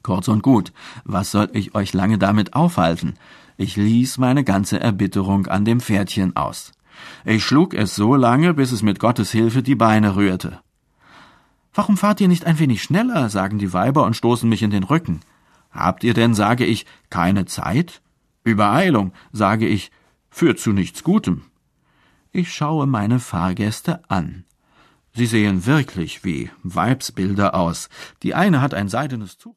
Kurz und gut, was soll ich euch lange damit aufhalten? Ich ließ meine ganze Erbitterung an dem Pferdchen aus. Ich schlug es so lange, bis es mit Gottes Hilfe die Beine rührte. »Warum fahrt ihr nicht ein wenig schneller?« sagen die Weiber und stoßen mich in den Rücken. »Habt ihr denn«, sage ich, »keine Zeit?« »Übereilung«, sage ich, »führt zu nichts Gutem.« Ich schaue meine Fahrgäste an. Sie sehen wirklich wie Weibsbilder aus. Die eine hat ein seidenes Tuch.